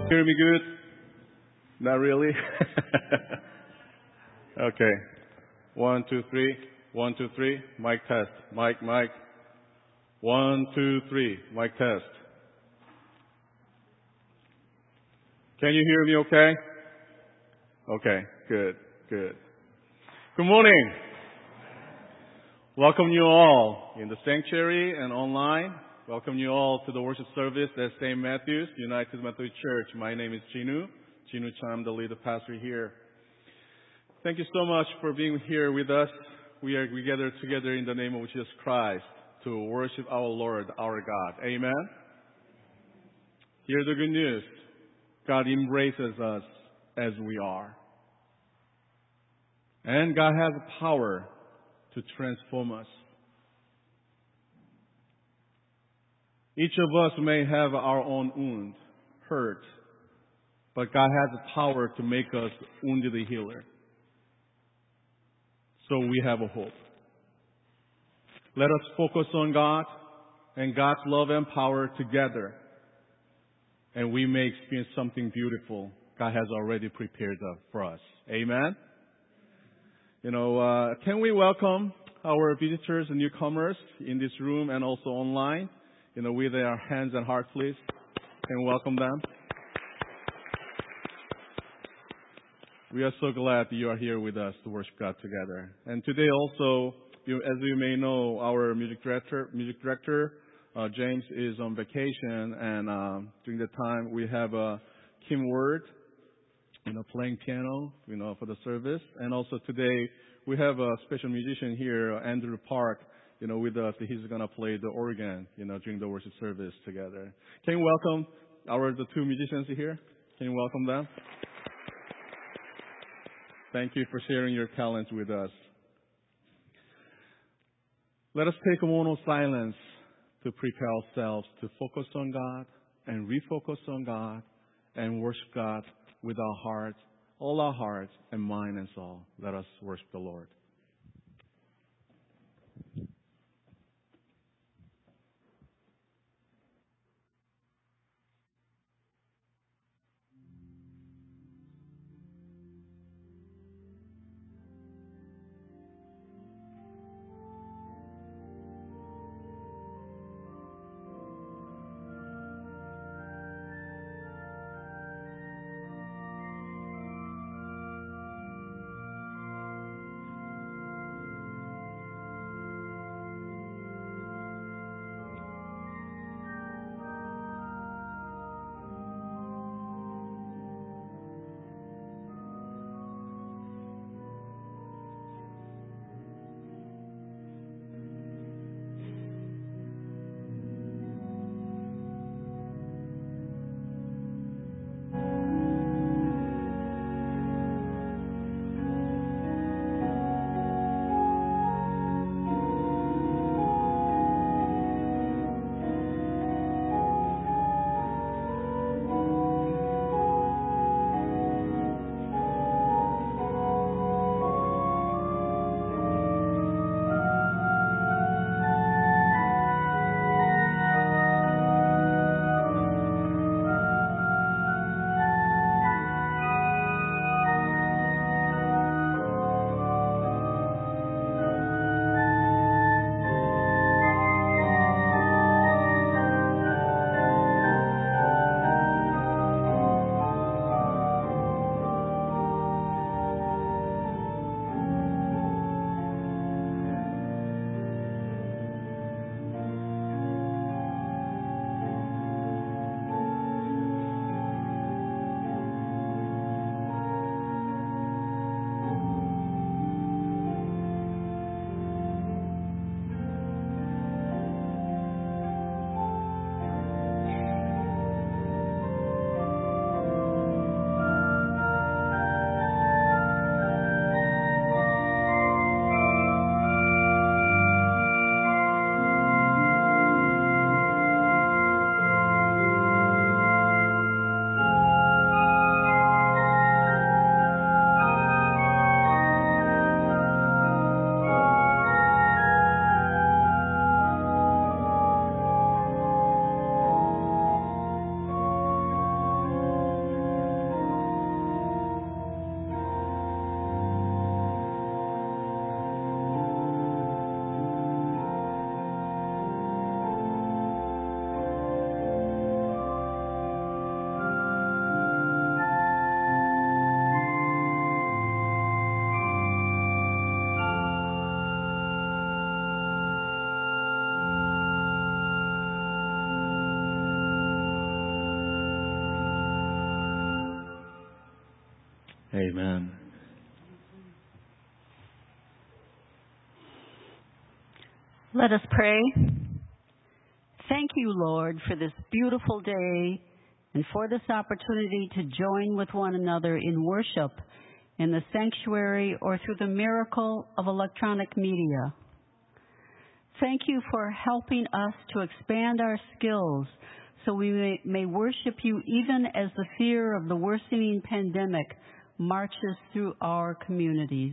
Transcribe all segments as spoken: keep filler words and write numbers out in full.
Hear me good? Not really? Okay. One, two, three. One, two, three. Mic test. Mic, mic. One, two, three. Mic test. Can you hear me okay? Okay. Good. Good. Good morning. Welcome you all in the sanctuary and online. Welcome you all to the worship service at Saint Matthew's United Methodist Church. My name is Jinu. Jinu Chan, I'm the lead pastor here. Thank you so much for being here with us. We are we gather together in the name of Jesus Christ to worship our Lord, our God. Amen. Here's the good news. God embraces us as we are. And God has the power to transform us. Each of us may have our own wound, hurt, but God has the power to make us wounded healer. So we have a hope. Let us focus on God and God's love and power together, and we may experience something beautiful God has already prepared for us. Amen? You know, uh, can we welcome our visitors and newcomers in this room and also online? You know, with our hands and hearts, please. Can we welcome them? We are so glad that you are here with us to worship God together. And today also, you, as you may know, our music director, music director uh, James is on vacation, and um, during the time we have uh, Kim Ward, you know, playing piano, you know, for the service. And also today we have a special musician here, Andrew Park, you know, with us. He's going to play the organ, you know, during the worship service together. Can you welcome our the two musicians here? Can you welcome them? Thank you for sharing your talents with us. Let us take a moment of silence to prepare ourselves to focus on God and refocus on God and worship God with our hearts, all our hearts and mind and soul. Let us worship the Lord. Amen. Let us pray. Thank you, Lord, for this beautiful day and for this opportunity to join with one another in worship in the sanctuary or through the miracle of electronic media. Thank you for helping us to expand our skills so we may, may worship you even as the fear of the worsening pandemic marches through our communities.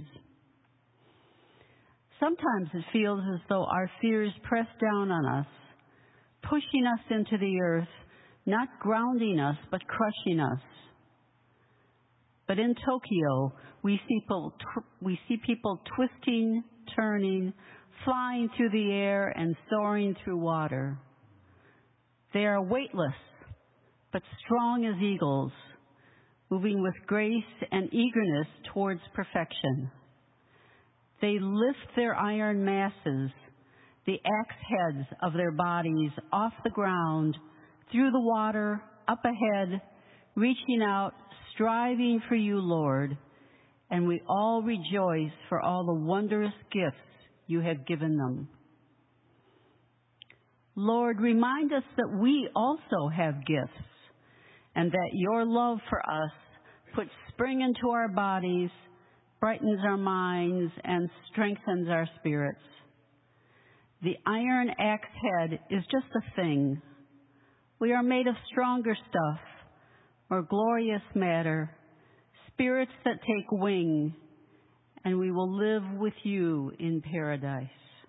Sometimes it feels as though our fears press down on us, pushing us into the earth, not grounding us, but crushing us. But in Tokyo, we see people, we see people twisting, turning, flying through the air and soaring through water. They are weightless, but strong as eagles, moving with grace and eagerness towards perfection. They lift their iron masses, the axe heads of their bodies, off the ground, through the water, up ahead, reaching out, striving for you, Lord, and we all rejoice for all the wondrous gifts you have given them. Lord, remind us that we also have gifts and that your love for us puts spring into our bodies, brightens our minds, and strengthens our spirits. The iron axe head is just a thing. We are made of stronger stuff, more glorious matter, spirits that take wing, and we will live with you in paradise.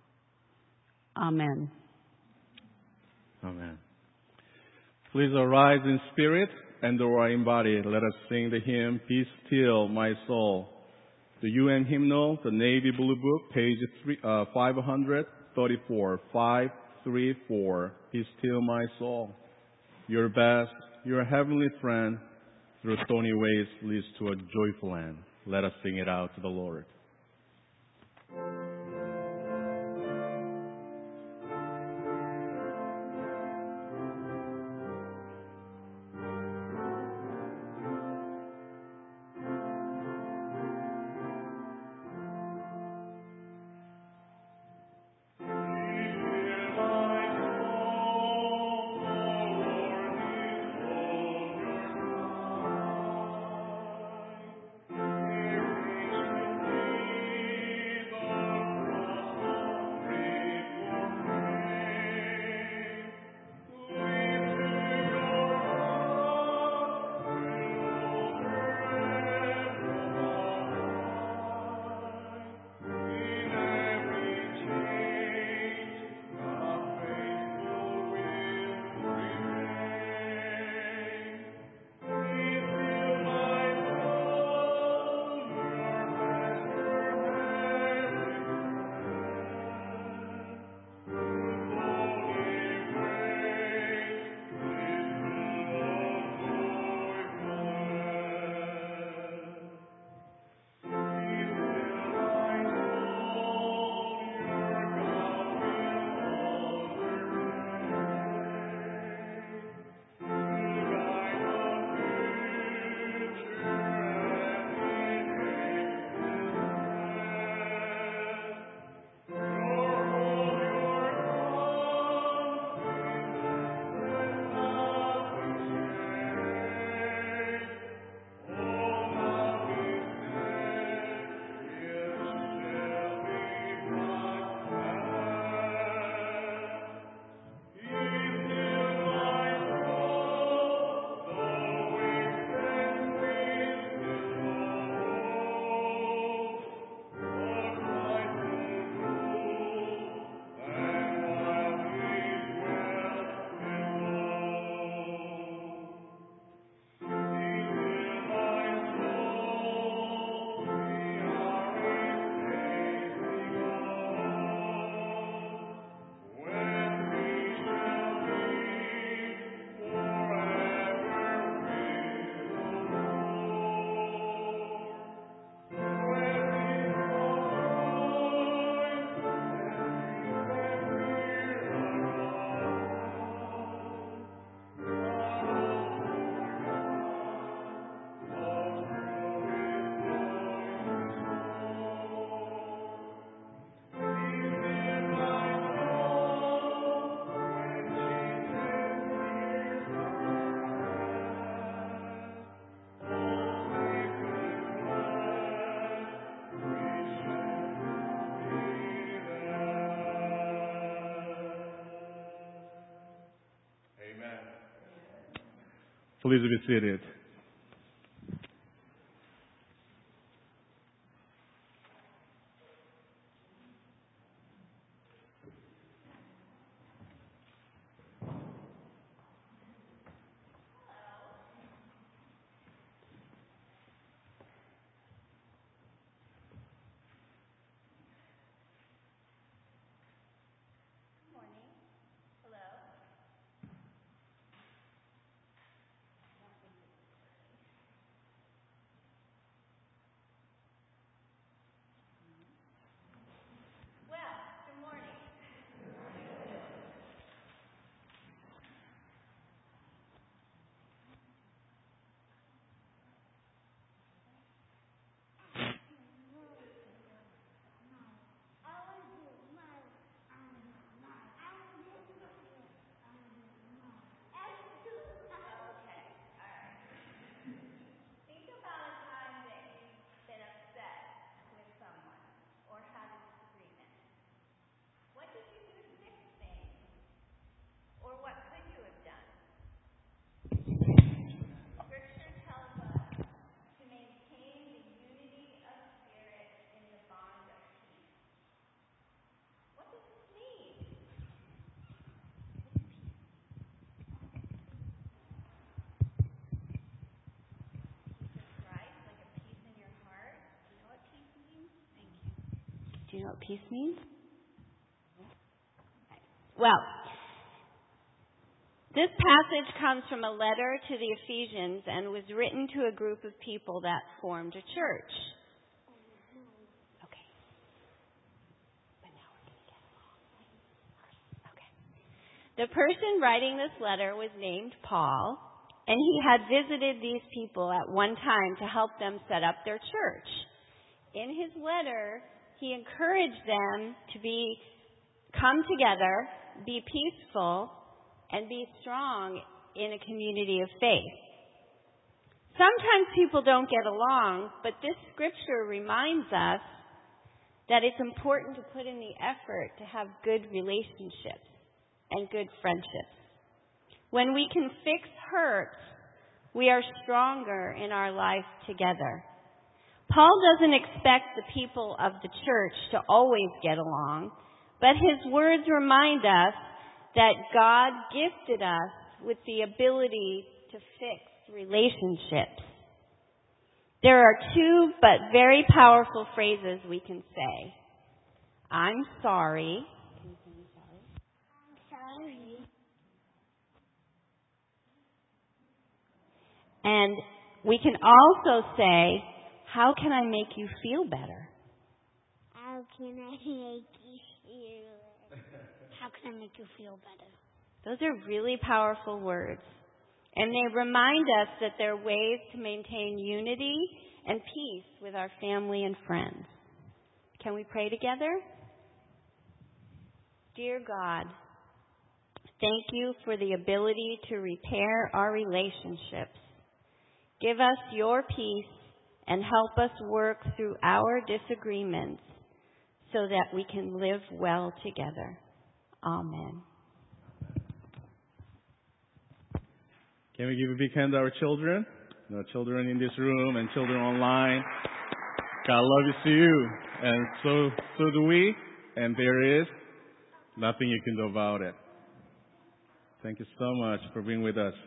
Amen. Amen. Please arise in spirit and or in body. Let us sing the hymn, Be Still, My Soul. The U N hymnal, the Navy Blue Book, page three, uh, five thirty-four, five thirty-four. Be still, my soul. Your best, your heavenly friend, through stony ways leads to a joyful end. Let us sing it out to the Lord. Please be seated. Do you know what peace means? Well, this passage comes from a letter to the Ephesians and was written to a group of people that formed a church. Okay. But now we're going to get along. Okay. The person writing this letter was named Paul, and he had visited these people at one time to help them set up their church. In his letter, he encouraged them to be come together, be peaceful, and be strong in a community of faith. Sometimes people don't get along, but this scripture reminds us that it's important to put in the effort to have good relationships and good friendships. When we can fix hurts, we are stronger in our life together. Paul doesn't expect the people of the church to always get along, but his words remind us that God gifted us with the ability to fix relationships. There are two but very powerful phrases we can say. I'm sorry. I'm sorry. And we can also say, how can I make you feel better? How can I make you feel How can I make you feel better? Those are really powerful words. And they remind us that there are ways to maintain unity and peace with our family and friends. Can we pray together? Dear God, thank you for the ability to repair our relationships. Give us your peace and help us work through our disagreements so that we can live well together. Amen. Can we give a big hand to our children? You know, children in this room and children online. God loves you, and so so do we. And there is nothing you can do about it. Thank you so much for being with us.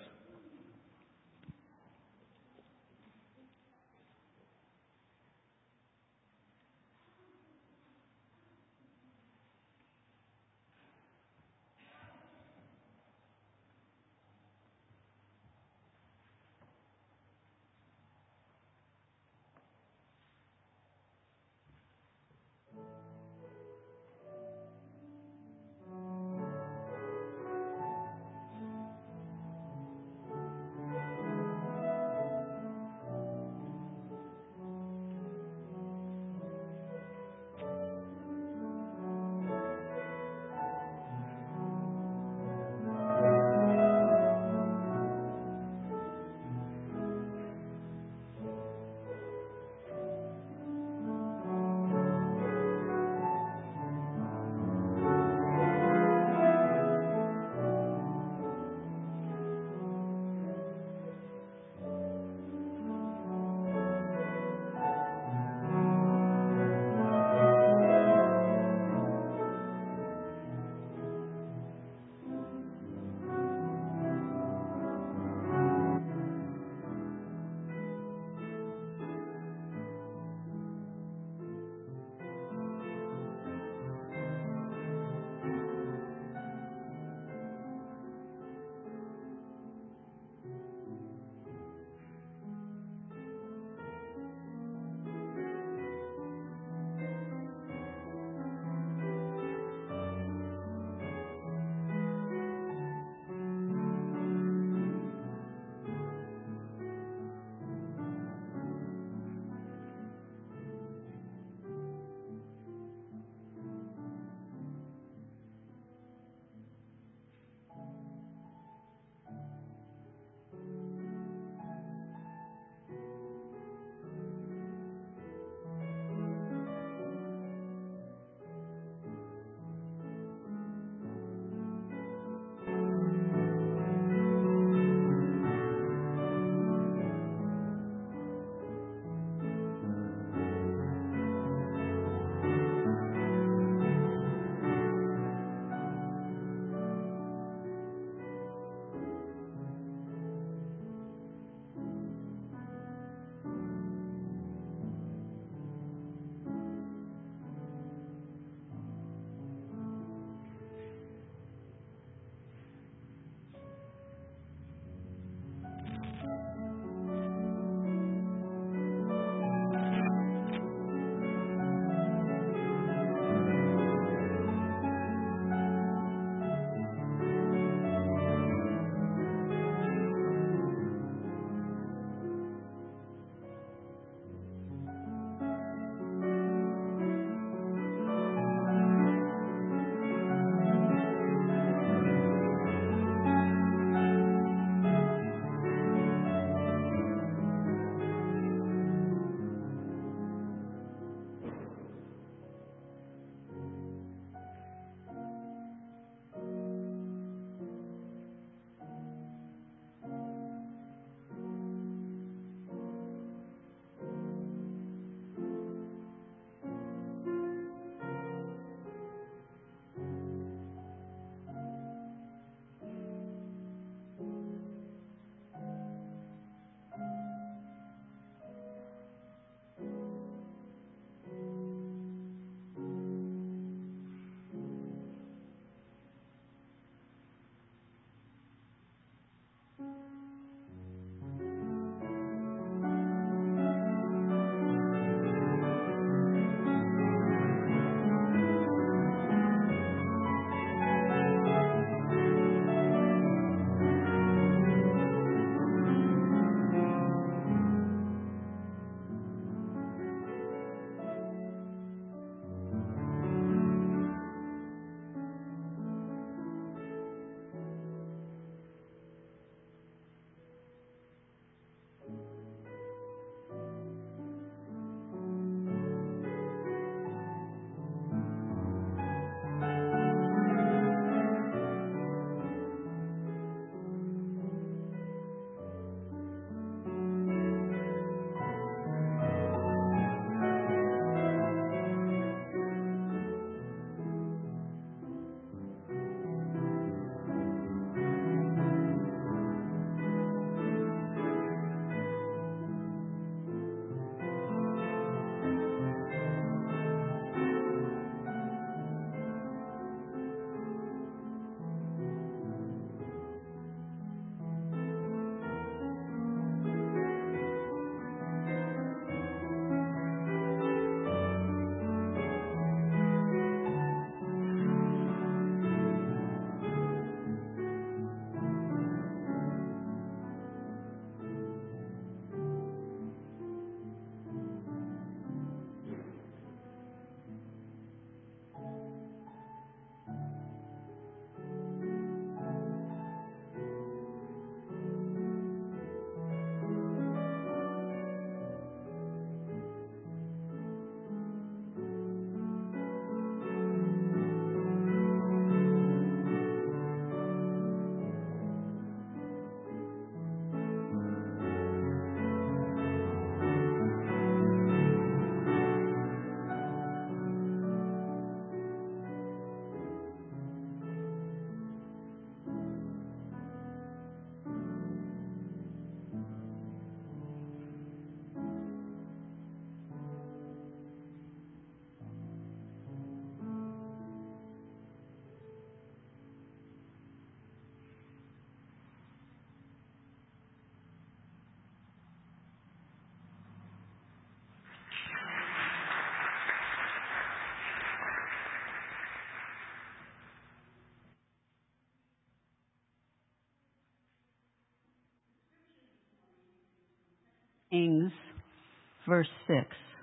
Kings, verse six.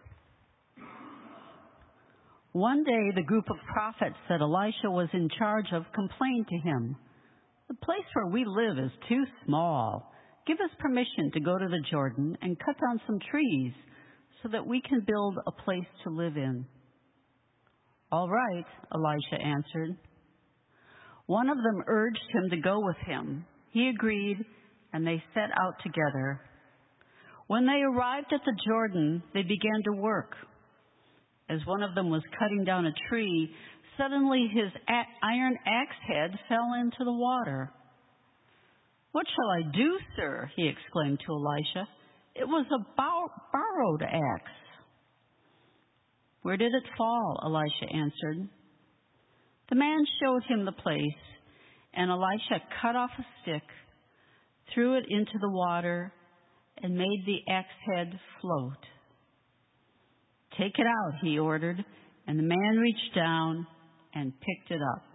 One day, the group of prophets that Elisha was in charge of complained to him, "The place where we live is too small. Give us permission to go to the Jordan and cut down some trees so that we can build a place to live in." "All right," Elisha answered. One of them urged him to go with him. He agreed, and they set out together. When they arrived at the Jordan, they began to work. As one of them was cutting down a tree, suddenly his iron axe head fell into the water. "What shall I do, sir?" he exclaimed to Elisha. "It was a bow- borrowed axe." "Where did it fall?" Elisha answered. The man showed him the place, and Elisha cut off a stick, threw it into the water, and made the axe head float. "Take it out," he ordered, and the man reached down and picked it up.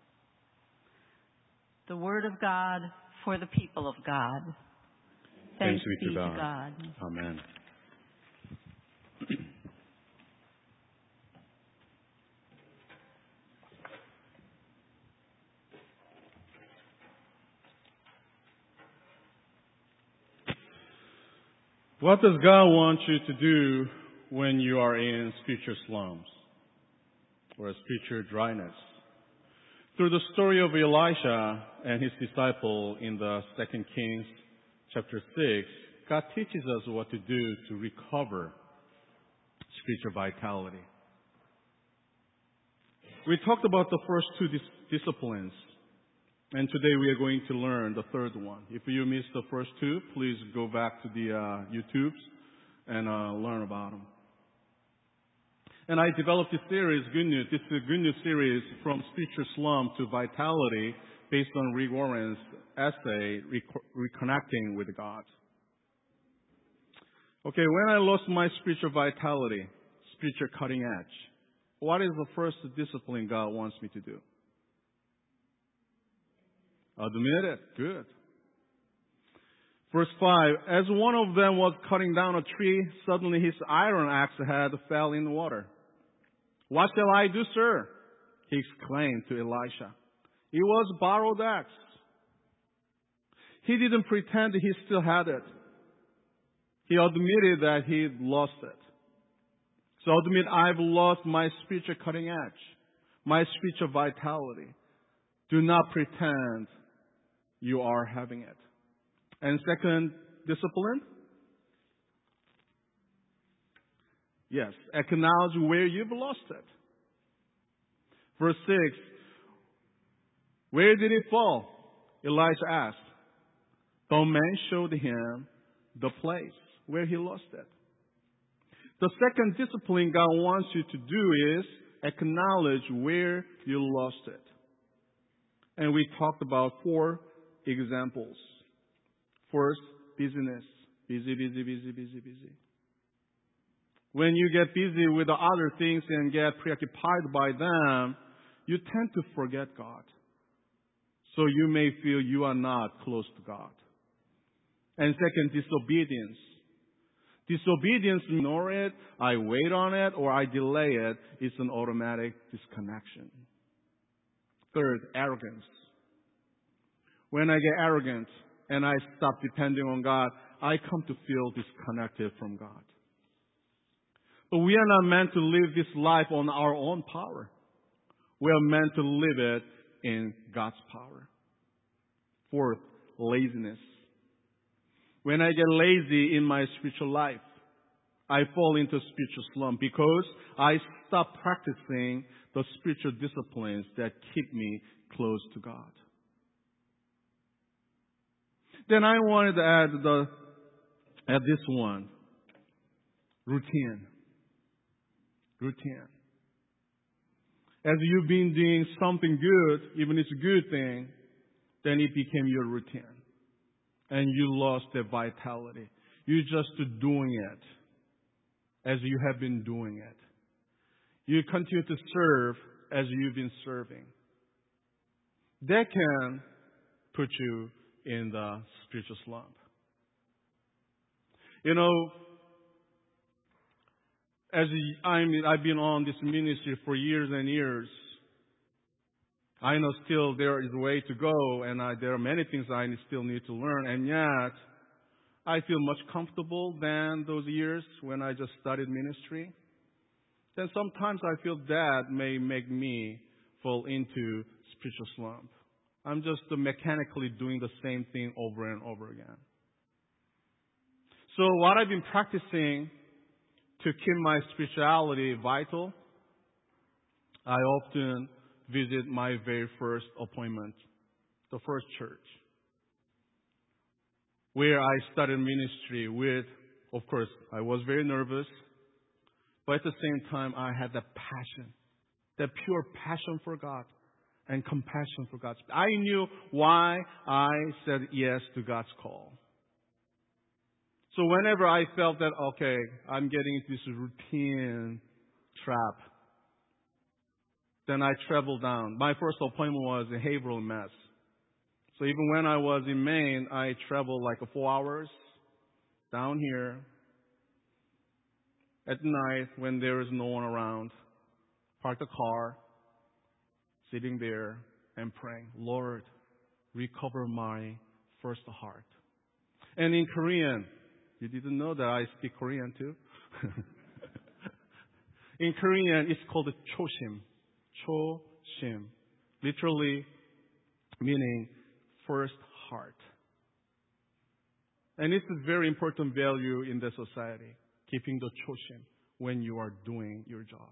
The word of God for the people of God. Thanks, Thanks be to be God. to God. Amen. What does God want you to do when you are in spiritual slums or spiritual dryness? Through the story of Elisha and his disciple in the Second Kings chapter six, God teaches us what to do to recover spiritual vitality. We talked about the first two dis- disciplines, and today we are going to learn the third one. If you missed the first two, please go back to the uh, YouTubes and uh, learn about them. And I developed this series, Good News. This is a Good News series from spiritual slum to vitality based on Rick Warren's essay, Rec- Reconnecting with God. Okay, when I lost my spiritual vitality, spiritual cutting edge, what is the first discipline God wants me to do? Admit it. Good. Verse five, as one of them was cutting down a tree, suddenly his iron axe head fell in the water. "What shall I do, sir?" he exclaimed to Elisha. "It was borrowed axe." He didn't pretend he still had it. He admitted that he lost it. So admit, I've lost my spiritual cutting edge, my spiritual vitality. Do not pretend you are having it. And second discipline? Yes, acknowledge where you've lost it. Verse six, where did it fall? Elisha asked. The man showed him the place where he lost it. The second discipline God wants you to do is acknowledge where you lost it. And we talked about four examples. First, busyness. Busy, busy, busy, busy, busy. When you get busy with the other things and get preoccupied by them, you tend to forget God. So you may feel you are not close to God. And second, disobedience. Disobedience, ignore it, I wait on it, or I delay it, it's an automatic disconnection. Third, arrogance. When I get arrogant and I stop depending on God, I come to feel disconnected from God. But we are not meant to live this life on our own power. We are meant to live it in God's power. Fourth, laziness. When I get lazy in my spiritual life, I fall into spiritual slump because I stop practicing the spiritual disciplines that keep me close to God. Then I wanted to add the add this one. Routine. Routine. As you've been doing something good, even if it's a good thing, then it became your routine. And you lost that vitality. You're just doing it as you have been doing it. You continue to serve as you've been serving. That can put you in the spiritual slump. You know, as I mean, I've been on this ministry for years and years. I know still there is a way to go, and I, there are many things I still need to learn, and yet I feel much comfortable than those years when I just started ministry. Then sometimes I feel that may make me fall into spiritual slump. I'm just mechanically doing the same thing over and over again. So what I've been practicing to keep my spirituality vital, I often visit my very first appointment, the first church, where I started ministry with, of course, I was very nervous, but at the same time, I had that passion, that pure passion for God and compassion for God. I knew why I said yes to God's call. So whenever I felt that, okay, I'm getting into this routine trap, then I traveled down. My first appointment was in Haverhill, Mass. So even when I was in Maine, I traveled like four hours down here at night when there is no one around. Park the car, sitting there and praying, Lord, recover my first heart. And in Korean, you didn't know that I speak Korean too? In Korean, it's called chosim. Chosim. Literally meaning first heart. And it's a very important value in the society, keeping the chosim when you are doing your job.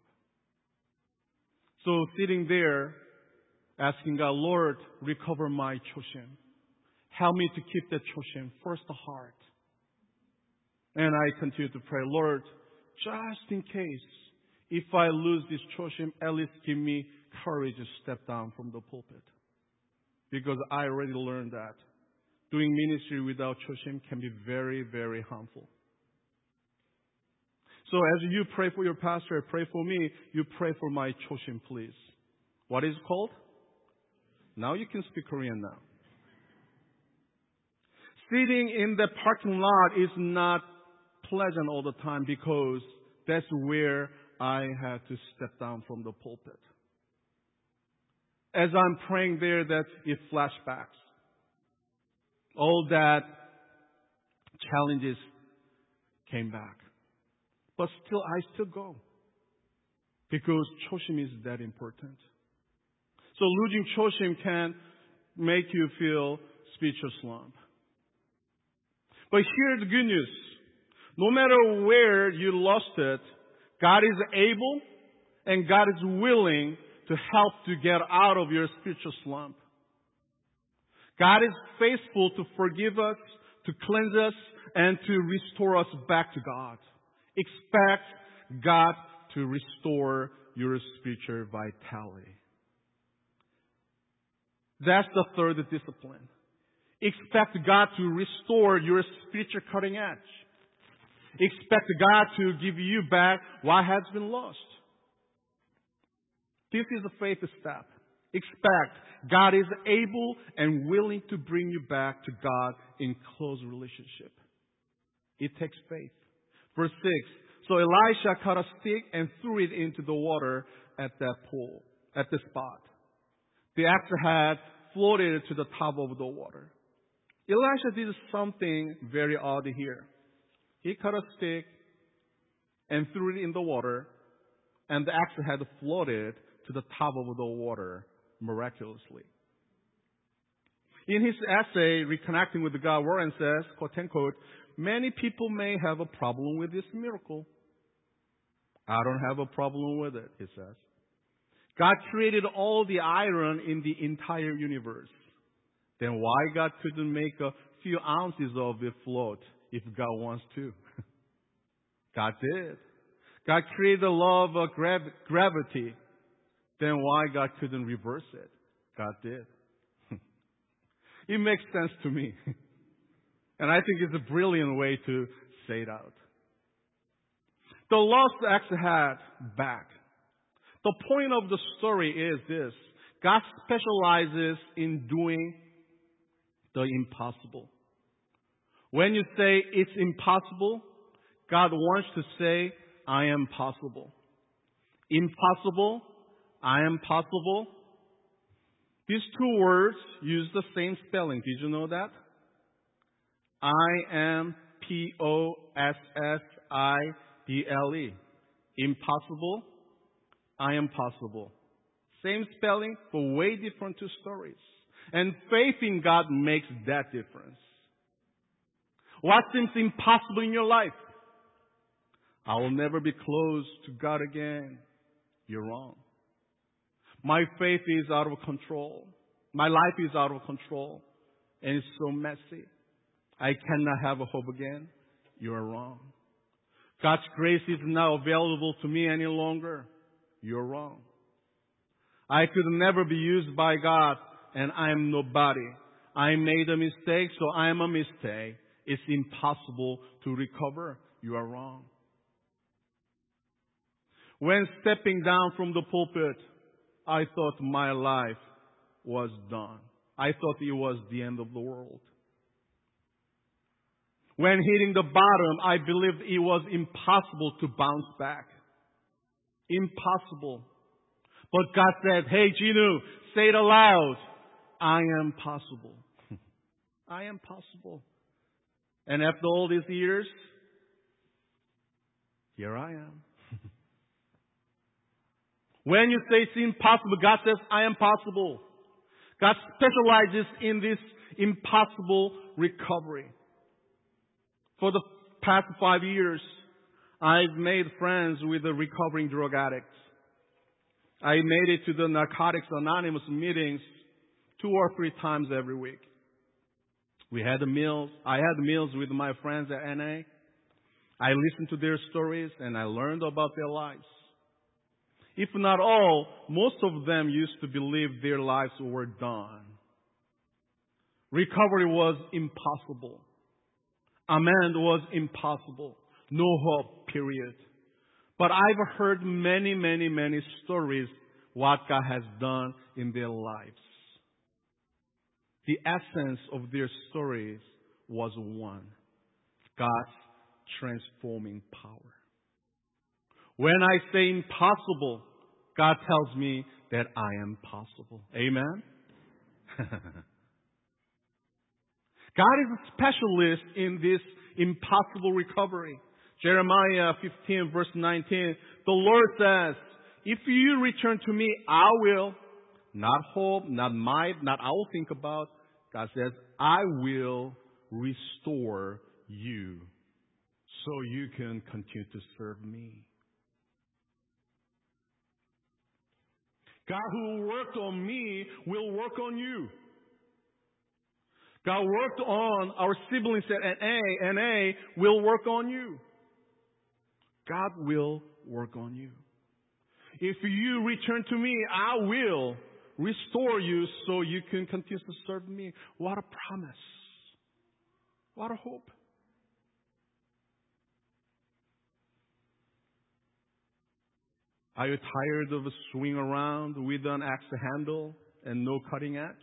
So sitting there, asking God, Lord, recover my chosim. Help me to keep that chosim, first heart. And I continue to pray, Lord, just in case, if I lose this chosim, at least give me courage to step down from the pulpit. Because I already learned that doing ministry without chosim can be very, very harmful. So as you pray for your pastor, pray for me, you pray for my chosim, please. What is it called? Now you can speak Korean now. Sitting in the parking lot is not pleasant all the time because that's where I had to step down from the pulpit. As I'm praying there, that it flashbacks. All that challenges came back. But still, I still go. Because chosim is that important. So losing chosim can make you feel spiritual slump. But here's the good news. No matter where you lost it, God is able and God is willing to help to get out of your spiritual slump. God is faithful to forgive us, to cleanse us, and to restore us back to God. Expect God to restore your spiritual vitality. That's the third discipline. Expect God to restore your spiritual cutting edge. Expect God to give you back what has been lost. This is a faith step. Expect God is able and willing to bring you back to God in close relationship. It takes faith. Verse six. So Elisha cut a stick and threw it into the water at that pool, at the spot. The axe had floated to the top of the water. Elisha did something very odd here. He cut a stick and threw it in the water, and the axe had floated to the top of the water miraculously. In his essay, Reconnecting with God, Warren says, quote unquote, many people may have a problem with this miracle. I don't have a problem with it, he says. God created all the iron in the entire universe. Then why God couldn't make a few ounces of it float if God wants to? God did. God created the law of uh, grav- gravity. Then why God couldn't reverse it? God did. It makes sense to me. And I think it's a brilliant way to say it out. The lost axe had back. The point of the story is this. God specializes in doing the impossible. When you say it's impossible, God wants to say, I am possible. Impossible, I am possible. These two words use the same spelling. Did you know that? I am P O S S I B L E. Impossible, I am possible. Same spelling, but way different two stories. And faith in God makes that difference. What seems impossible in your life? I will never be close to God again. You're wrong. My faith is out of control. My life is out of control. And it's so messy. I cannot have a hope again. You are wrong. God's grace is not available to me any longer. You're wrong. I could never be used by God, and I am nobody. I made a mistake, so I am a mistake. It's impossible to recover. You are wrong. When stepping down from the pulpit, I thought my life was done. I thought it was the end of the world. When hitting the bottom, I believed it was impossible to bounce back. Impossible. But God said, hey, Ginu, say it aloud. I am possible. I am possible. And after all these years, here I am. When you say it's impossible, God says, I am possible. God specializes in this impossible recovery. For the past five years, I've made friends with the recovering drug addicts. I made it to the Narcotics Anonymous meetings two or three times every week. We had meals. I had meals with my friends at N A. I listened to their stories and I learned about their lives. If not all, most of them used to believe their lives were done. Recovery was impossible. Amend was impossible. No hope, period. But I've heard many, many, many stories what God has done in their lives. The essence of their stories was one: God's transforming power. When I say impossible, God tells me that I am possible. Amen? God is a specialist in this impossible recovery. Jeremiah fifteen verse nineteen, the Lord says, if you return to me, I will, not hope, not might, not I will think about. God says, I will restore you so you can continue to serve me. God who worked on me will work on you. God worked on our siblings at N A. N A will work on you. God will work on you. If you return to me, I will restore you so you can continue to serve me. What a promise. What a hope. Are you tired of swinging around with an axe handle and no cutting edge?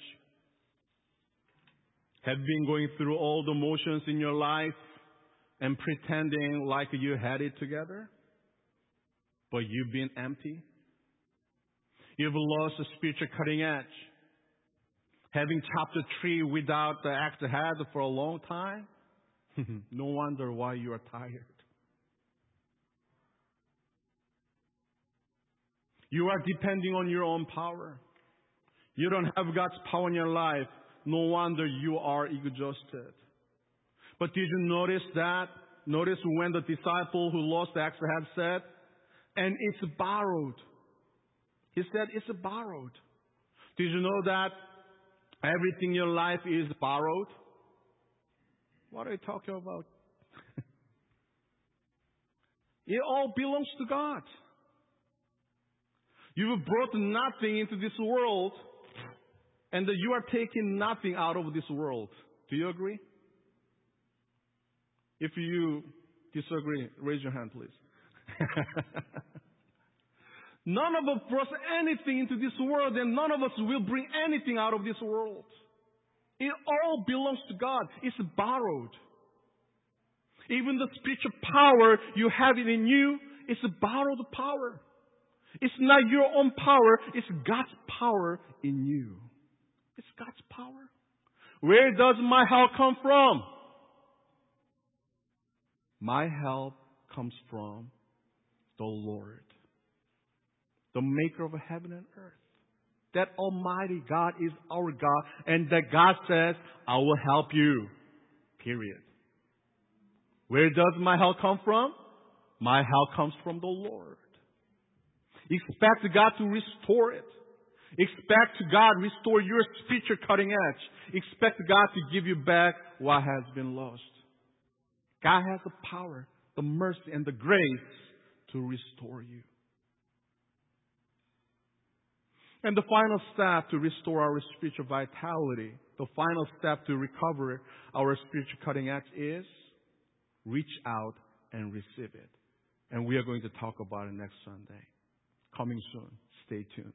Have you been going through all the motions in your life and pretending like you had it together, but you've been empty? You've lost the spiritual cutting edge. Having chopped a tree without the axe head for a long time? No wonder why you are tired. You are depending on your own power. You don't have God's power in your life. No wonder you are exhausted. But did you notice that? Notice when the disciple who lost the axe head said, and it's borrowed. He said, it's borrowed. Did you know that everything in your life is borrowed? What are you talking about? It all belongs to God. You've brought nothing into this world, and you are taking nothing out of this world. Do you agree? If you disagree, raise your hand, please. None of us brought anything into this world, and none of us will bring anything out of this world. It all belongs to God. It's borrowed. Even the spiritual power you have it in you is a borrowed power. It's not your own power. It's God's power in you. It's God's power. Where does my help come from? My help comes from the Lord, the maker of heaven and earth. That Almighty God is our God, and that God says, I will help you. Period. Where does my help come from? My help comes from the Lord. Expect God to restore it. Expect God to restore your spiritual cutting edge. Expect God to give you back what has been lost. God has the power, the mercy, and the grace to restore you. And the final step to restore our spiritual vitality, the final step to recover our spiritual cutting edge is reach out and receive it. And we are going to talk about it next Sunday. Coming soon. Stay tuned.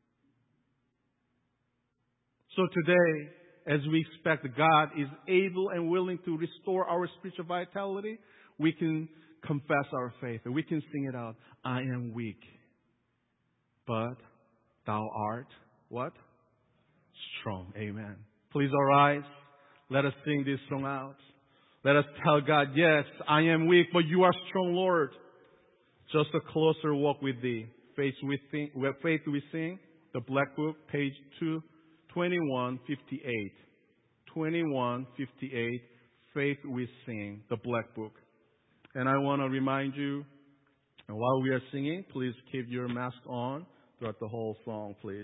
So today, as we expect that God is able and willing to restore our spiritual vitality, we can confess our faith and we can sing it out. I am weak, but Thou art what? Strong. Amen. Please arise. Let us sing this song out. Let us tell God, yes, I am weak, but you are strong, Lord. Just a closer walk with thee. Faith we sing, faith we sing. The Black Book, page two, twenty-one fifty-eight. twenty-one fifty-eight. Faith we sing. The Black Book. And I want to remind you, and while we are singing, please keep your mask on throughout the whole song, please.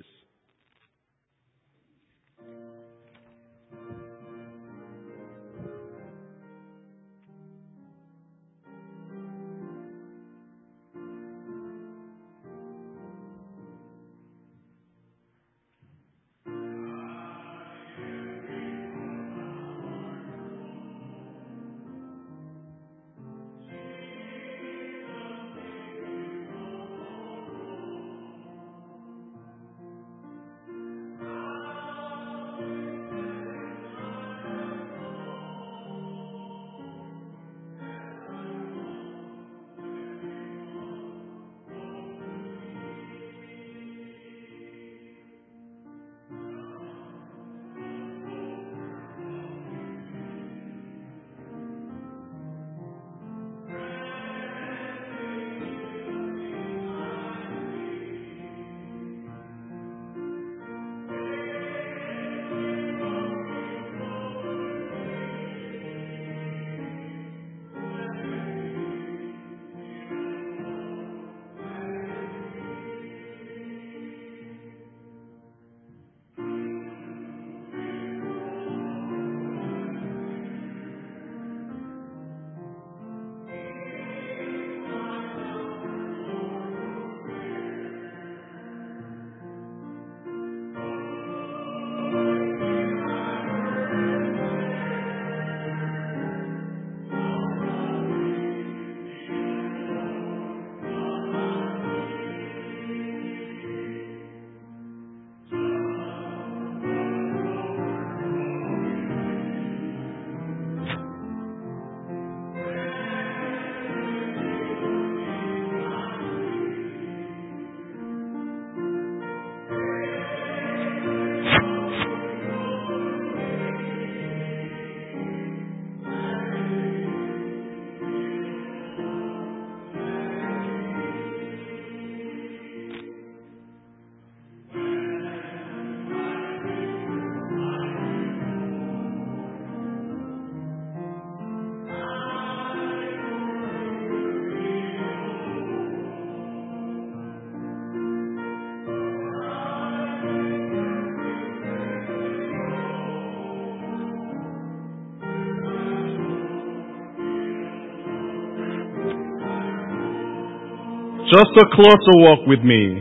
Just a closer walk with me.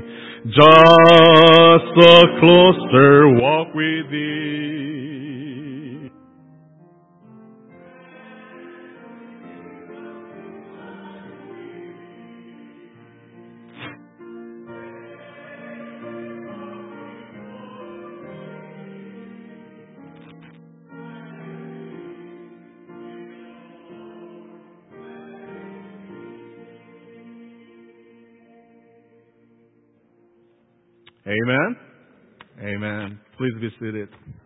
Just a closer walk with thee. Amen? Amen. Please be seated.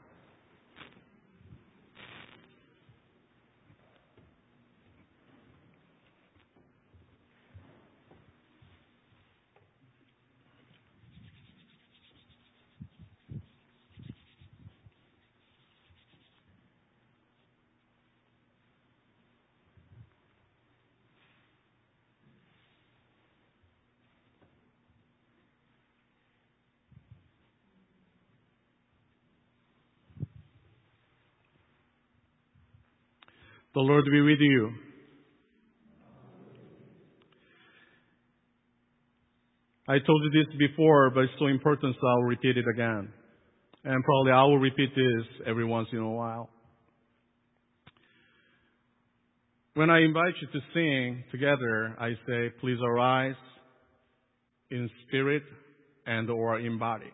The Lord be with you. I told you this before, but it's so important, so I'll repeat it again. And probably I will repeat this every once in a while. When I invite you to sing together, I say, please arise in spirit and or in body.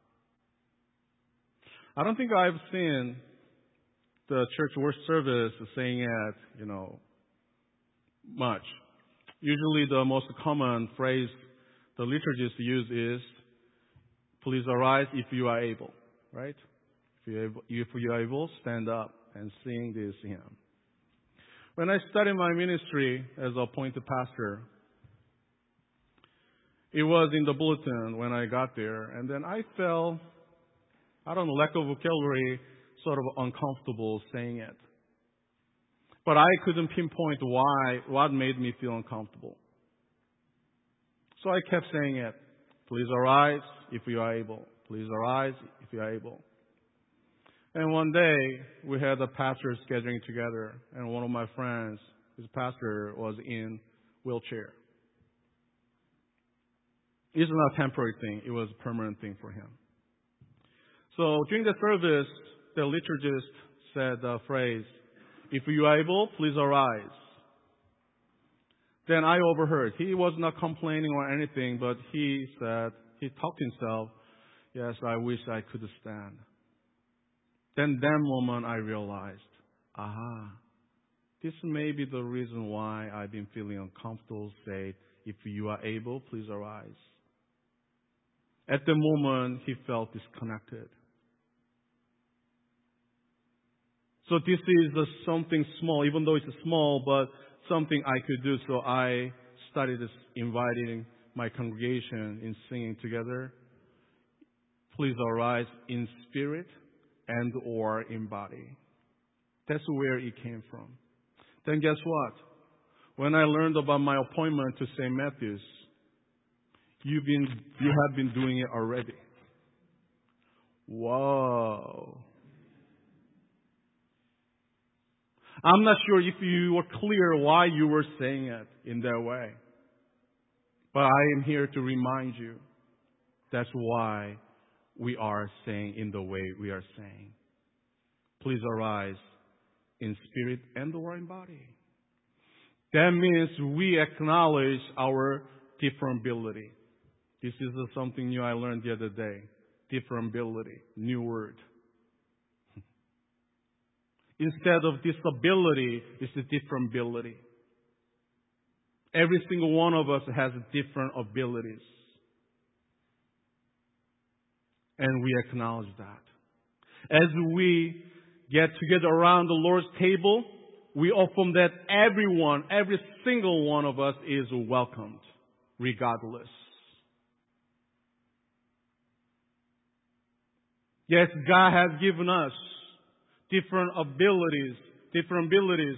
I don't think I've seen the church worship service saying it, you know, much. Usually the most common phrase the liturgists use is, please arise if you are able, right? If you are able, if you are able, stand up and sing this hymn. When I started my ministry as appointed pastor, it was in the bulletin when I got there, and then I felt, I don't know, lack of vocabulary, sort of uncomfortable saying it. But I couldn't pinpoint why, what made me feel uncomfortable. So I kept saying it. Please arise if you are able. Please arise if you are able. And one day, we had a pastor gathering together, and one of my friends, his pastor, was in wheelchair. It's not a temporary thing. It was a permanent thing for him. So during the service, the liturgist said the phrase, if you are able, please arise. Then I overheard. He was not complaining or anything, but he said, he talked to himself, yes, I wish I could stand. Then that moment I realized, aha, this may be the reason why I've been feeling uncomfortable. Say, if you are able, please arise. At the moment, he felt disconnected. So this is a something small, even though it's small, but something I could do. So I started inviting my congregation in singing together. Please arise in spirit and or in body. That's where it came from. Then guess what? When I learned about my appointment to Saint Matthew's, you've been, you have been doing it already. Whoa. I'm not sure if you were clear why you were saying it in that way. But I am here to remind you that's why we are saying in the way we are saying. Please arise in spirit and or in body. That means we acknowledge our differentiability. This is something new I learned the other day. Differentiability, new word. Instead of disability, it's the differentiability. Every single one of us has different abilities. And we acknowledge that. As we get together around the Lord's table, we affirm that everyone, every single one of us is welcomed, regardless. Yes, God has given us different abilities, different abilities.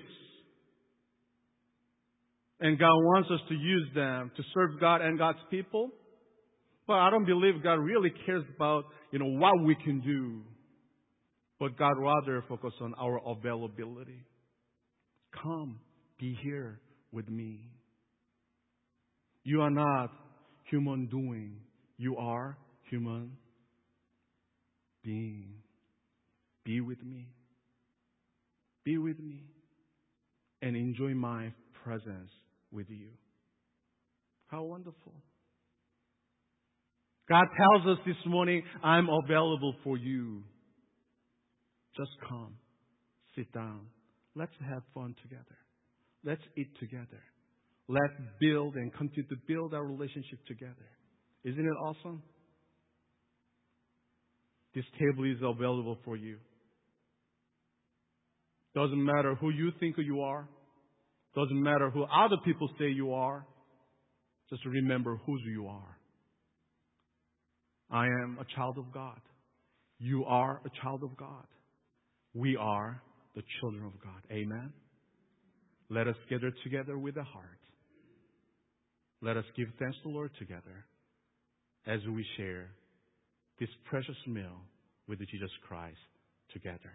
And God wants us to use them to serve God and God's people. But I don't believe God really cares about, you know, what we can do. But God rather focus on our availability. Come, be here with me. You are not human doing. You are human being. Be with me. Be with me. And enjoy my presence with you. How wonderful. God tells us this morning, I'm available for you. Just come. Sit down. Let's have fun together. Let's eat together. Let's build and continue to build our relationship together. Isn't it awesome? This table is available for you. Doesn't matter who you think you are. Doesn't matter who other people say you are. Just remember whose you are. I am a child of God. You are a child of God. We are the children of God. Amen. Let us gather together with a heart. Let us give thanks to the Lord together as we share this precious meal with Jesus Christ together.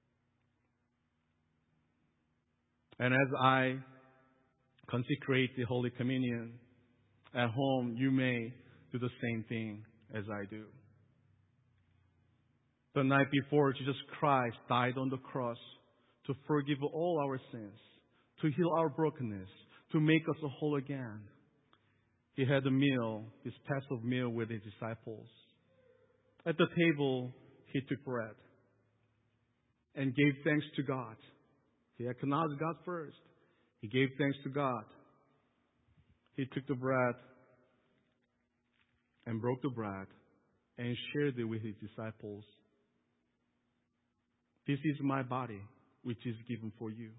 And as I consecrate the Holy Communion at home, you may do the same thing as I do. The night before, Jesus Christ died on the cross to forgive all our sins, to heal our brokenness, to make us whole again. He had a meal, this Passover meal with his disciples. At the table, he took bread and gave thanks to God. He acknowledged God first. He gave thanks to God. He took the bread and broke the bread and shared it with his disciples. This is my body, which is given for you.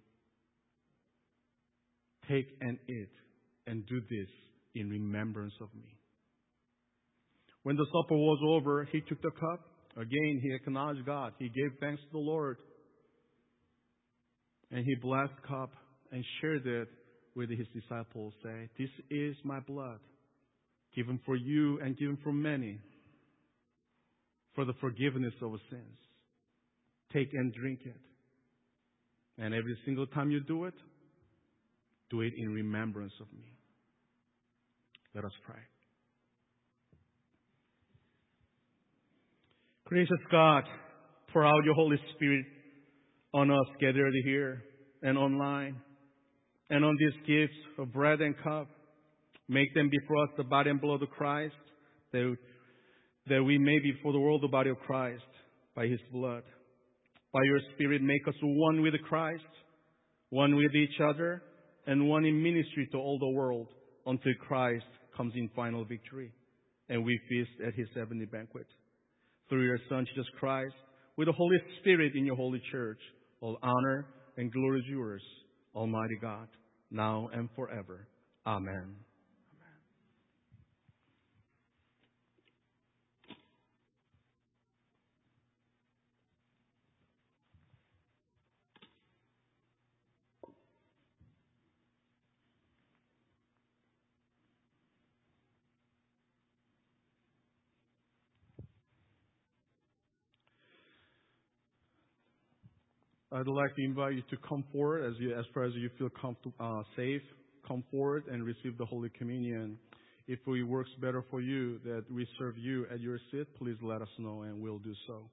Take and eat, and do this in remembrance of me. When the supper was over, he took the cup. Again, he acknowledged God. He gave thanks to the Lord. And he blessed the cup and shared it with his disciples, saying, "This is my blood, given for you and given for many, for the forgiveness of sins. Take and drink it. And every single time you do it, do it in remembrance of me." Let us pray. Gracious God, pour out your Holy Spirit on us gathered here and online, and on these gifts of bread and cup. Make them before us the body and blood of Christ, that, that we may be for the world the body of Christ by his blood. By your Spirit, make us one with Christ, one with each other, and one in ministry to all the world until Christ comes in final victory and we feast at his heavenly banquet. Through your Son, Jesus Christ, with the Holy Spirit in your holy church, all honor and glory is yours, Almighty God, now and forever. Amen. I'd like to invite you to come forward as you, as far as you feel comfortable, uh, safe. Come forward and receive the Holy Communion. If it works better for you that we serve you at your seat, please let us know and we'll do so.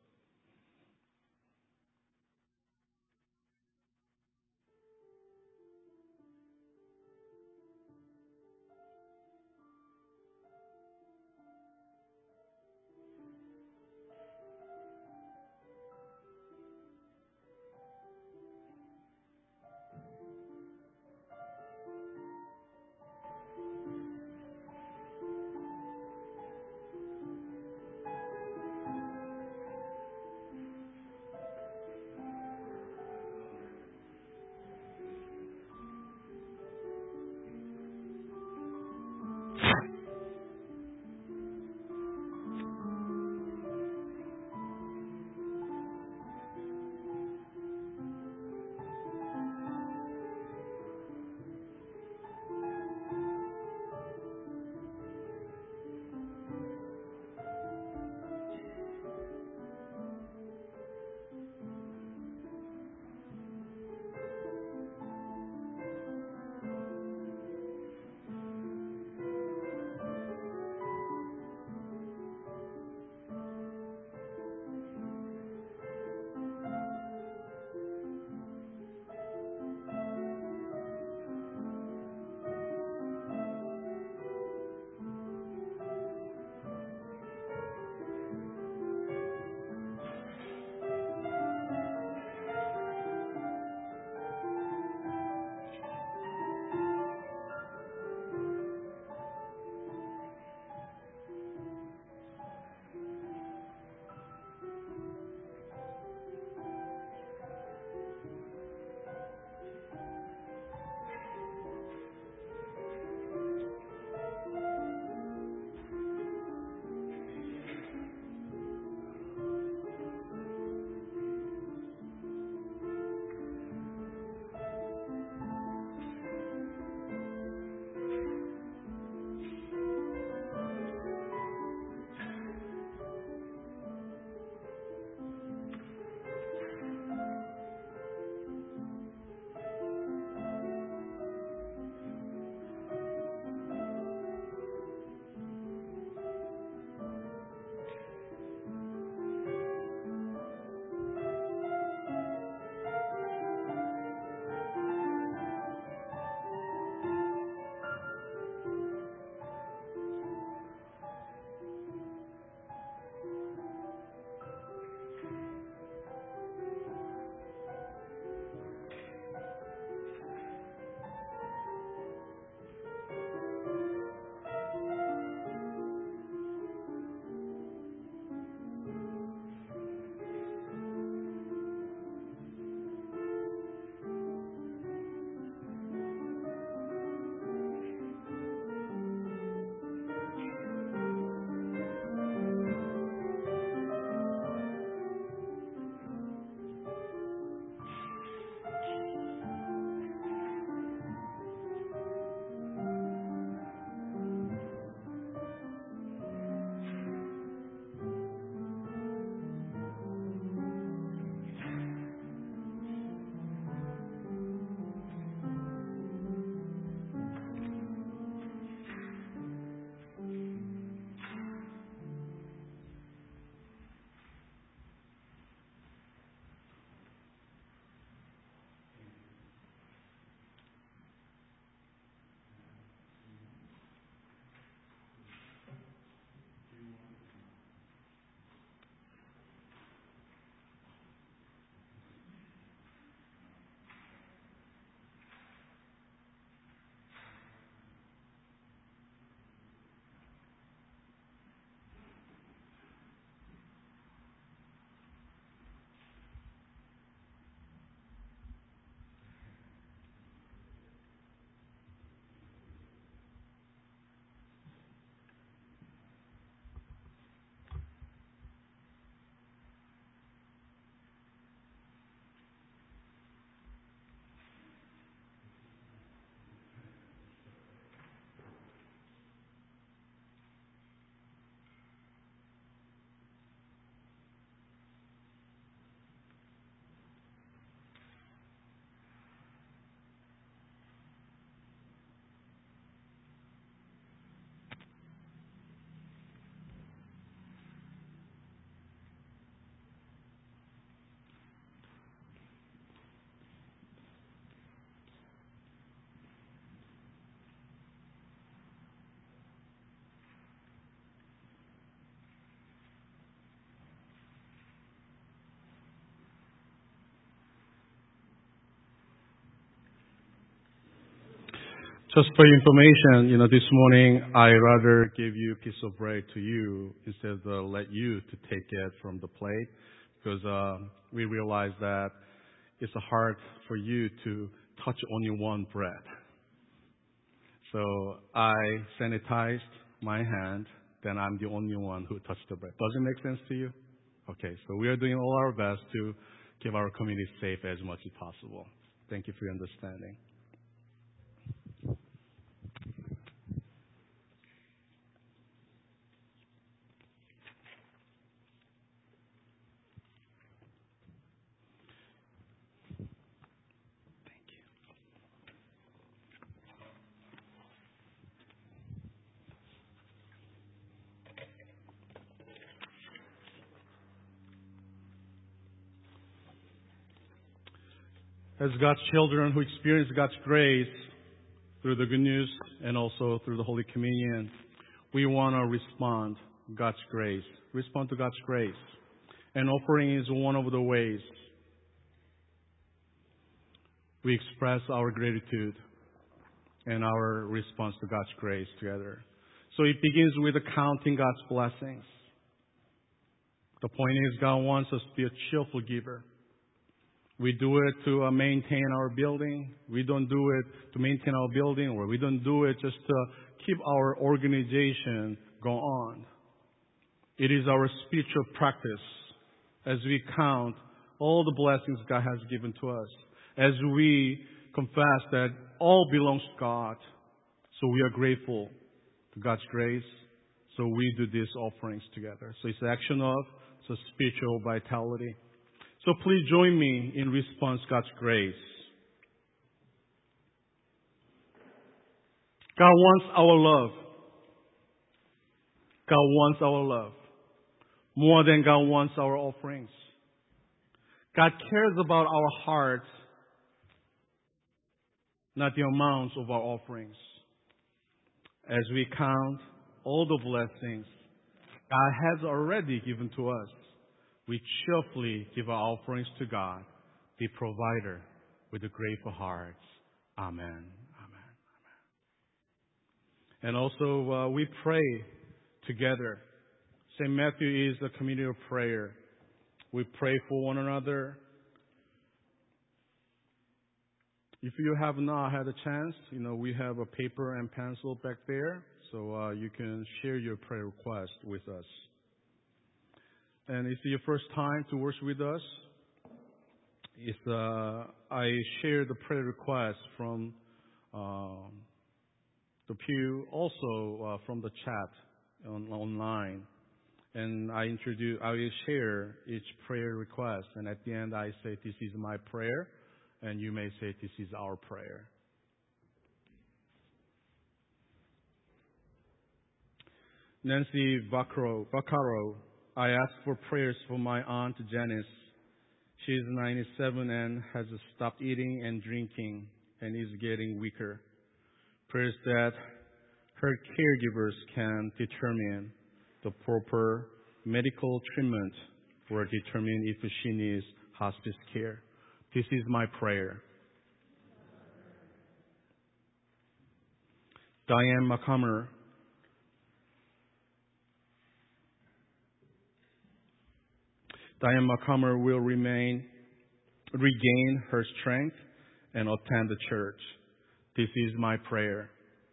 Just for your information, you know, this morning I rather give you a piece of bread to you instead of uh, let you to take it from the plate, because uh, we realize that it's hard for you to touch only one bread. So I sanitized my hand, then I'm the only one who touched the bread. Does it make sense to you? Okay, so we are doing all our best to keep our community safe as much as possible. Thank you for your understanding. As God's children who experience God's grace through the good news and also through the Holy Communion, we want to respond to God's grace. Respond to God's grace. And offering is one of the ways we express our gratitude and our response to God's grace together. So it begins with counting God's blessings. The point is, God wants us to be a cheerful giver. We do it to uh, maintain our building. We don't do it to maintain our building, or we don't do it just to keep our organization going on. It is our spiritual practice as we count all the blessings God has given to us, as we confess that all belongs to God. So we are grateful to God's grace. So we do these offerings together. So it's an action of it's a spiritual vitality. So please join me in response to God's grace. God wants our love. God wants our love more than God wants our offerings. God cares about our hearts, not the amounts of our offerings. As we count all the blessings God has already given to us, we cheerfully give our offerings to God, the provider, with the grateful hearts. Amen. Amen. Amen. And also, uh, we pray together. Saint Matthew is a community of prayer. We pray for one another. If you have not had a chance, you know, we have a paper and pencil back there, so uh, you can share your prayer request with us. And if it's your first time to worship with us, if uh, I share the prayer request from uh, the pew, also uh, from the chat on, online, and I introduce, I will share each prayer request, and at the end I say, "This is my prayer," and you may say, "This is our prayer." Nancy Vaccaro, Vaccaro, I ask for prayers for my aunt Janice. She is ninety-seven and has stopped eating and drinking and is getting weaker. Prayers that her caregivers can determine the proper medical treatment or determine if she needs hospice care. This is my prayer. Diane McComber, Diane McComber will remain, regain her strength and attend the church. This is my prayer.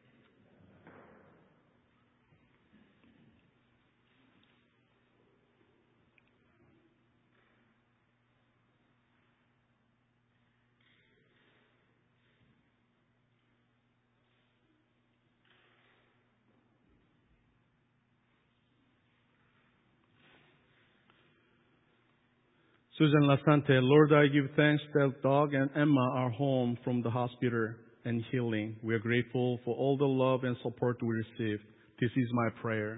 Susan Lasante, Lord, I give thanks that Doug and Emma are home from the hospital and healing. We are grateful for all the love and support we received. This is my prayer.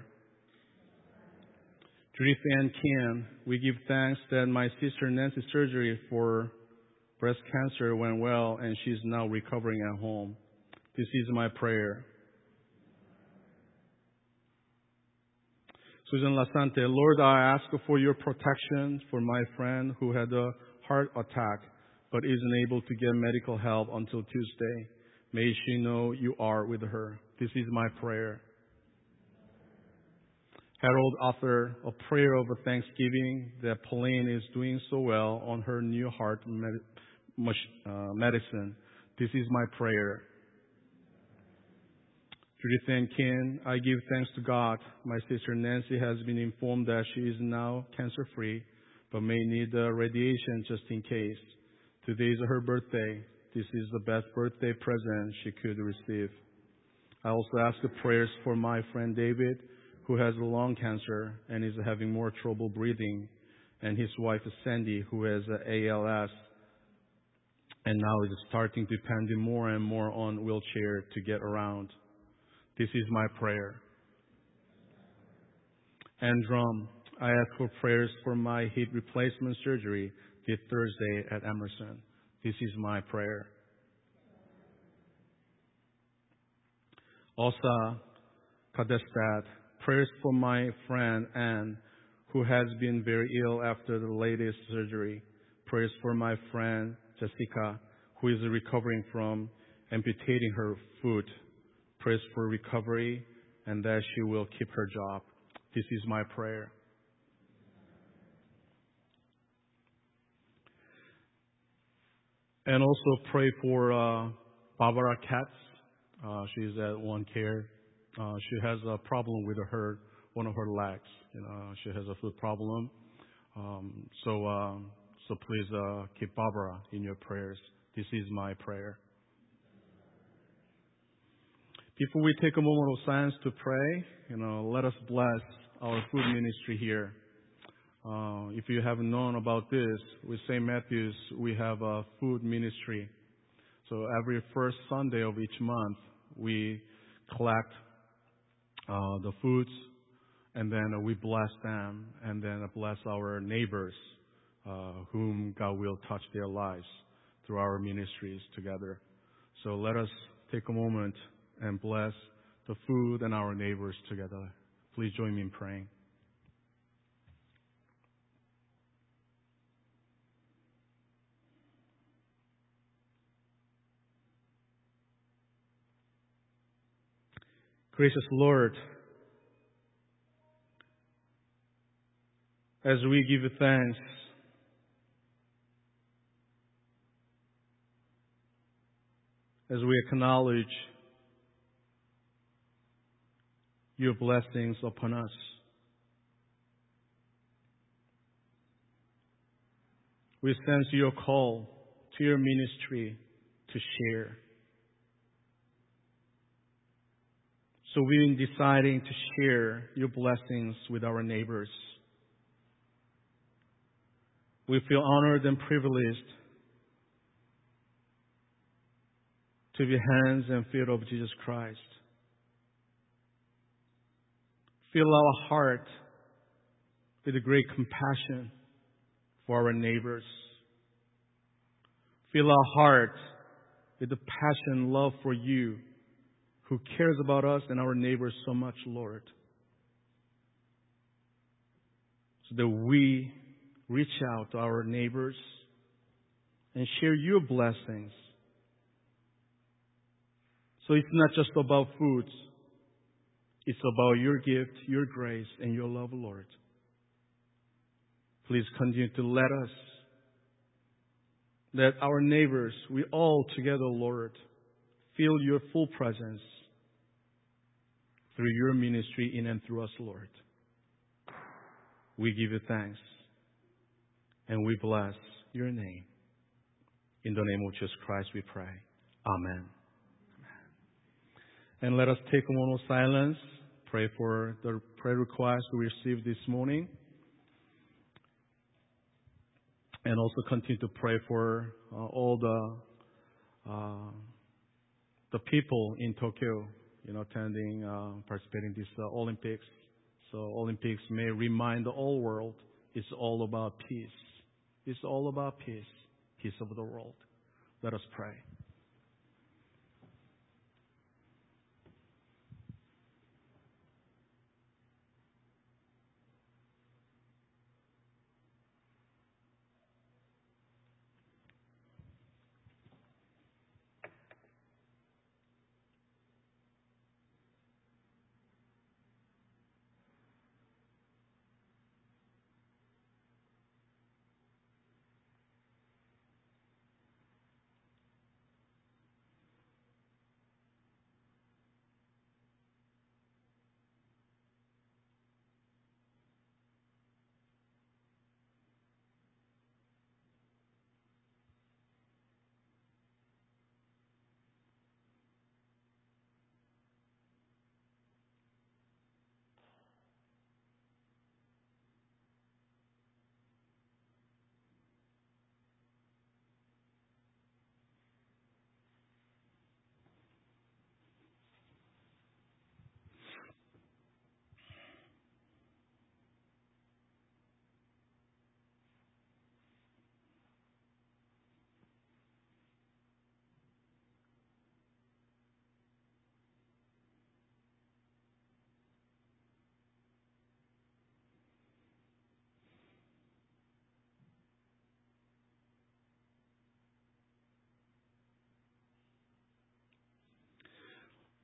Judith and Ken, we give thanks that my sister Nancy's surgery for breast cancer went well and she's now recovering at home. This is my prayer. Susan Lasante, Lord, I ask for your protection for my friend who had a heart attack but isn't able to get medical help until Tuesday. May she know you are with her. This is my prayer. Harold offered a prayer of thanksgiving that Pauline is doing so well on her new heart med- uh, medicine. This is my prayer. Judith and Ken, I give thanks to God. My sister Nancy has been informed that she is now cancer-free, but may need uh, radiation just in case. Today is her birthday. This is the best birthday present she could receive. I also ask for prayers for my friend David, who has lung cancer and is having more trouble breathing, and his wife Sandy, who has A L S, and now is starting to depend more and more on wheelchair to get around. This is my prayer. And drum, I ask for prayers for my hip replacement surgery this Thursday at Emerson. This is my prayer. Osa Kadestat, prayers for my friend Anne, who has been very ill after the latest surgery. Prayers for my friend Jessica, who is recovering from amputating her foot. Prayers for recovery and that she will keep her job. This is my prayer. And also pray for uh, Barbara Katz. Uh, she's at One Care. Uh, she has a problem with her one of her legs. You know, she has a foot problem. Um, so, uh, so please uh, keep Barbara in your prayers. This is my prayer. Before we take a moment of silence to pray, you know, let us bless our food ministry here. Uh, if you haven't known about this, with Saint Matthew's, we have a food ministry. So every first Sunday of each month, we collect uh, the foods, and then uh, we bless them, and then uh, bless our neighbors, uh, whom God will touch their lives through our ministries together. So let us take a moment and bless the food and our neighbors together. Please join me in praying. Gracious Lord, as we give you thanks, as we acknowledge your blessings upon us, we sense your call to your ministry to share. So we've been deciding to share your blessings with our neighbors. We feel honored and privileged to be hands and feet of Jesus Christ. Fill our heart with a great compassion for our neighbors. Fill our heart with the passion, love for you, who cares about us and our neighbors so much, Lord, so that we reach out to our neighbors and share your blessings. So it's not just about foods. It's about your gift, your grace, and your love, Lord. Please continue to let us, let our neighbors, we all together, Lord, feel your full presence through your ministry in and through us, Lord. We give you thanks and we bless your name. In the name of Jesus Christ we pray. Amen. And let us take a moment of silence, pray for the prayer requests we received this morning, and also continue to pray for uh, all the uh, the people in Tokyo, you know, attending, uh, participating in these uh, Olympics. So Olympics may remind the whole world it's all about peace. It's all about peace, peace of the world. Let us pray.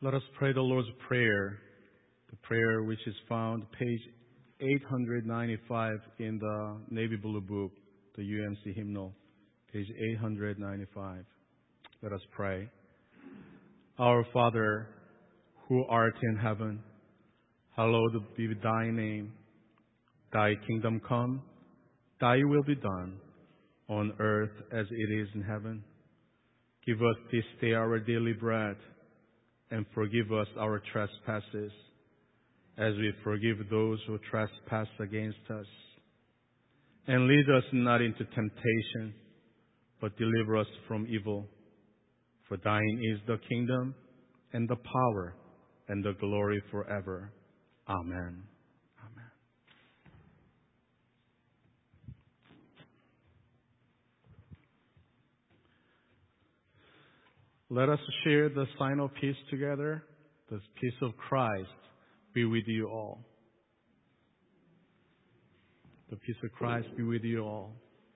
Let us pray the Lord's Prayer, the prayer which is found page eight ninety-five in the Navy Blue Book, the U M C hymnal, page eight ninety-five. Let us pray. Our Father, who art in heaven, hallowed be thy name. Thy kingdom come, thy will be done, on earth as it is in heaven. Give us this day our daily bread, and forgive us our trespasses, as we forgive those who trespass against us. And lead us not into temptation, but deliver us from evil. For thine is the kingdom, and the power, and the glory forever. Amen. Amen. Let us share the sign of peace together. The peace of Christ be with you all. The peace of Christ be with you all.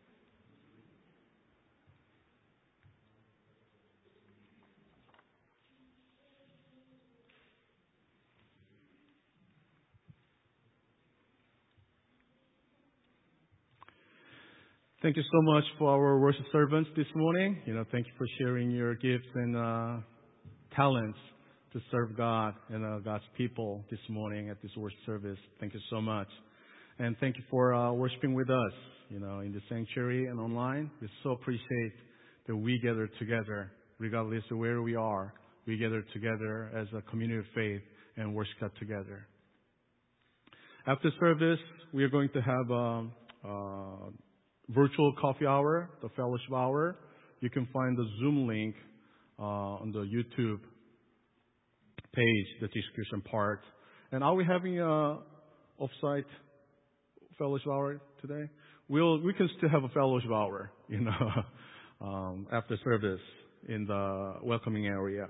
Thank you so much for our worship servants this morning. You know, thank you for sharing your gifts and uh, talents to serve God and uh, God's people this morning at this worship service. Thank you so much. And thank you for uh, worshiping with us, you know, in the sanctuary and online. We so appreciate that we gather together, regardless of where we are. We gather together as a community of faith and worship God together. After service, we are going to have a, a virtual coffee hour, the fellowship hour. You can find the Zoom link uh, on the YouTube page, the description part. And are we having a off-site fellowship hour today? We'll, we can still have a fellowship hour, you know, um, after service in the welcoming area.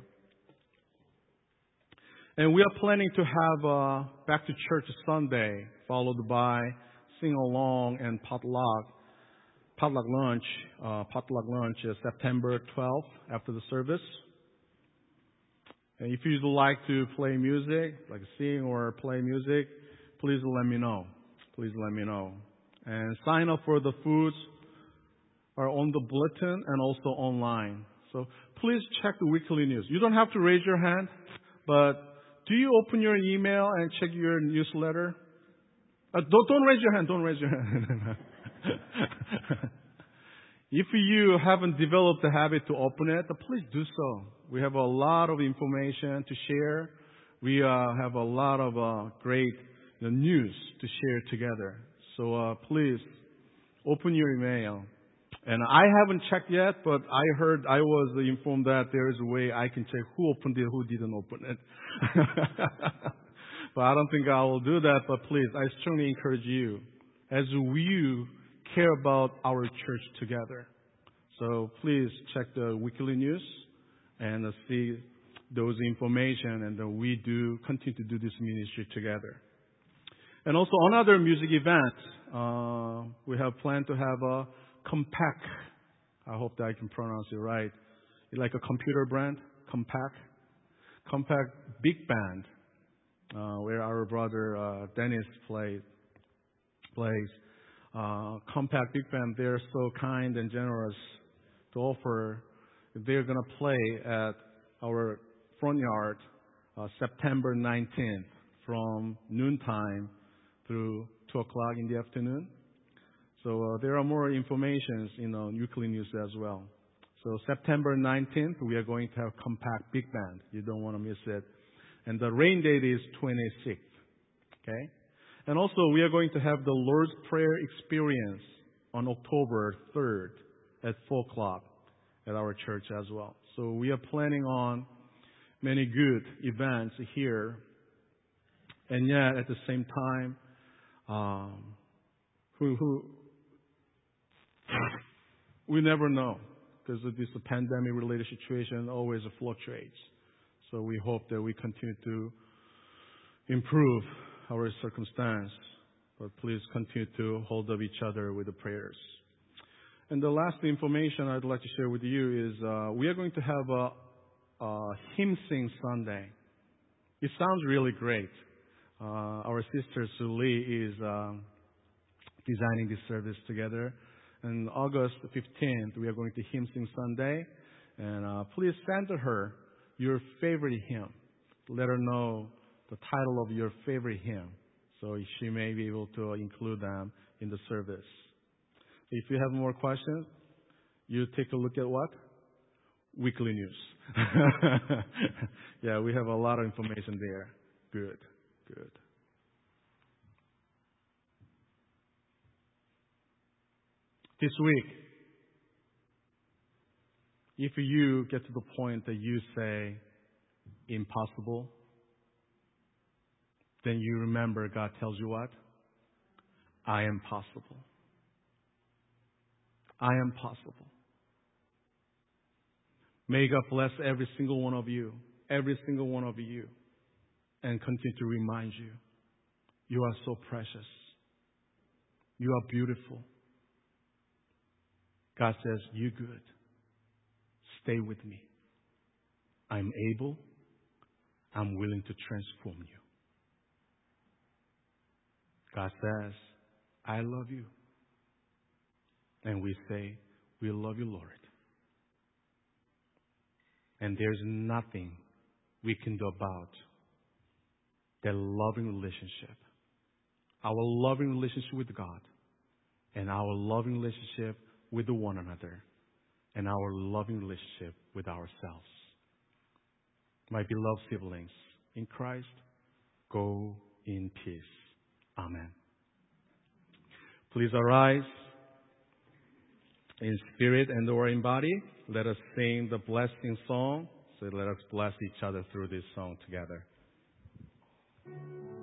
And we are planning to have uh, Back to Church Sunday, followed by sing-along and potluck, potluck lunch, uh, potluck lunch is September twelfth after the service. And if you'd like to play music, like sing or play music, please let me know. Please let me know. And sign up for the foods are on the bulletin and also online. So please check the weekly news. You don't have to raise your hand, but do you open your email and check your newsletter? Uh, don't, don't raise your hand. Don't raise your hand. If you haven't developed the habit to open it, please do so. We have a lot of information to share. We uh, have a lot of uh, great you know, news to share together. So uh, please open your email. And I haven't checked yet, but I heard, I was informed that there is a way I can check who opened it, who didn't open it. But I don't think I will do that. But please, I strongly encourage you, as we care about our church together. So please check the weekly news and uh, see those information, and uh, we do continue to do this ministry together. And also another music event, uh, we have planned to have a Compact. I hope that I can pronounce it right. It's like a computer brand, Compact. Compact Big Band, uh, where our brother uh, Dennis played, plays. Uh, Compact Big Band, they're so kind and generous to offer. They're going to play at our front yard uh, September nineteenth from noontime through two o'clock in the afternoon. So uh, there are more information in the weekly news as well. So September nineteenth, we are going to have Compact Big Band. You don't want to miss it. And the rain date is twenty-sixth. Okay? And also, we are going to have the Lord's Prayer experience on October third at four o'clock at our church as well. So we are planning on many good events here. And yet, at the same time, um, who, who we never know, because of this pandemic-related situation always fluctuates. So we hope that we continue to improve our circumstance, but please continue to hold up each other with the prayers. And the last information I'd like to share with you is uh, we are going to have a, a hymn sing Sunday. It sounds really great. Uh, our sister Sue Lee is uh, designing this service together. And August fifteenth, we are going to Hymn Sing Sunday. And uh, please send to her your favorite hymn. Let her know the title of your favorite hymn, so she may be able to include them in the service. If you have more questions, you take a look at what? Weekly News. Yeah, we have a lot of information there. Good, good. This week, if you get to the point that you say, impossible, then you remember God tells you what? I am possible. I am possible. May God bless every single one of you, every single one of you, and continue to remind you, you are so precious. You are beautiful. God says, you good. Stay with me. I'm able. I'm willing to transform you. God says, I love you. And we say, we love you, Lord. And there's nothing we can do about that loving relationship. Our loving relationship with God and our loving relationship with one another and our loving relationship with ourselves. My beloved siblings in Christ, go in peace. Amen. Please arise in spirit and or in body. Let us sing the blessing song. So let us bless each other through this song together.